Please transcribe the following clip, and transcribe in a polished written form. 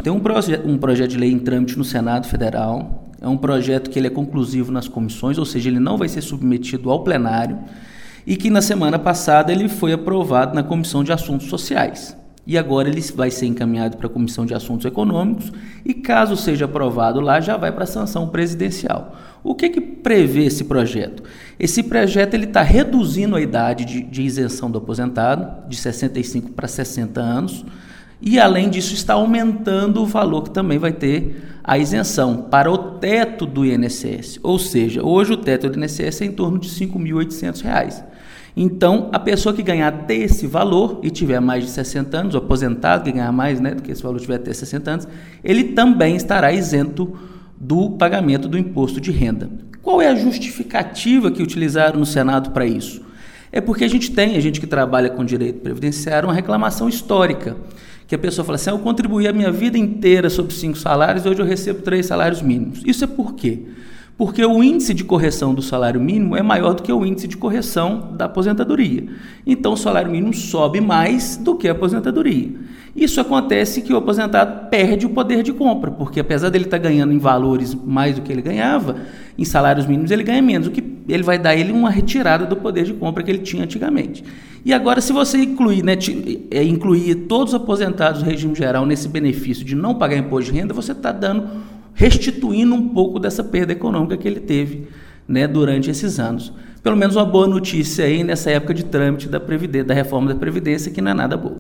Tem um projeto de lei em trâmite no Senado Federal. É um projeto que ele é conclusivo nas comissões, ou seja, ele não vai ser submetido ao plenário, e que na semana passada ele foi aprovado na Comissão de Assuntos Sociais. E agora ele vai ser encaminhado para a Comissão de Assuntos Econômicos e, caso seja aprovado lá, já vai para a sanção presidencial. O que prevê esse projeto? Esse projeto está reduzindo a idade de isenção do aposentado, de 65 para 60 anos, e, além disso, está aumentando o valor que também vai ter a isenção para o teto do INSS. Ou seja, hoje o teto do INSS é em torno de R$ 5.800. Então, a pessoa que ganhar até esse valor e tiver mais de 60 anos, o aposentado que ganhar mais, do que esse valor tiver até 60 anos, ele também estará isento do pagamento do imposto de renda. Qual é a justificativa que utilizaram no Senado para isso? É porque a gente que trabalha com direito previdenciário, uma reclamação histórica, que a pessoa fala assim, eu contribuí a minha vida inteira sobre 5 salários, hoje eu recebo 3 salários mínimos. Isso é por quê? Porque o índice de correção do salário mínimo é maior do que o índice de correção da aposentadoria. Então, o salário mínimo sobe mais do que a aposentadoria. Isso acontece que o aposentado perde o poder de compra, porque apesar dele estar ganhando em valores mais do que ele ganhava, em salários mínimos ele ganha menos, o que ele vai dar ele uma retirada do poder de compra que ele tinha antigamente. E agora, se você incluir todos os aposentados do regime geral nesse benefício de não pagar imposto de renda, você está restituindo um pouco dessa perda econômica que ele teve, durante esses anos. Pelo menos uma boa notícia aí nessa época de trâmite da reforma da Previdência, que não é nada boa.